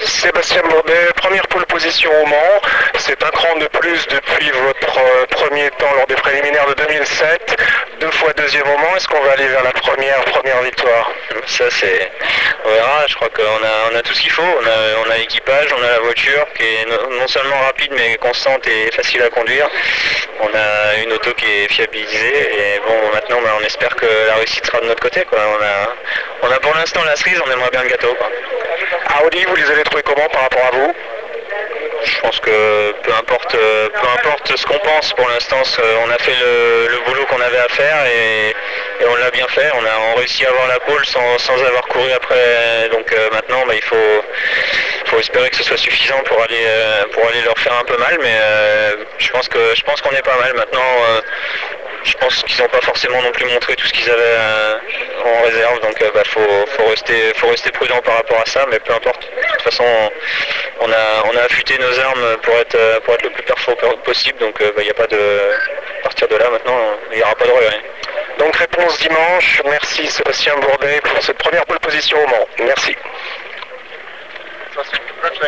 Sébastien Bourdet, première pole position au Mans. C'est un cran de plus depuis votre premier temps lors des préliminaires de 2007. 2 fois deuxième au Mans. Est-ce qu'on va aller vers la première victoire? Ça c'est, on verra. Je crois qu'on a tout ce qu'il faut. On a l'équipage, on a la voiture qui est non seulement rapide mais constante et facile à conduire. On a une auto qui est fiabilisée et bon maintenant on espère que la réussite sera de notre côté quoi. On a pour l'instant la cerise, on aimerait bien le gâteau quoi. Audi, vous les avez trouvés comment par rapport à vous? Je pense que peu importe ce qu'on pense pour l'instant, on a fait le boulot qu'on avait à faire et on l'a bien fait. On a réussi à avoir la pole sans avoir couru après. Donc maintenant il faut espérer que ce soit suffisant pour aller leur faire un peu mal. Mais je pense qu'on est pas mal maintenant. Je pense qu'ils n'ont pas forcément non plus montré tout ce qu'ils avaient en réserve, donc faut rester prudent par rapport à ça, mais peu importe. De toute façon, on a affûté nos armes pour être le plus performant possible, donc il n'y a pas de... À partir de là, maintenant, il n'y aura pas de regret. Donc réponse dimanche. Merci Sébastien Bourdet pour cette première pole position au Mans. Merci.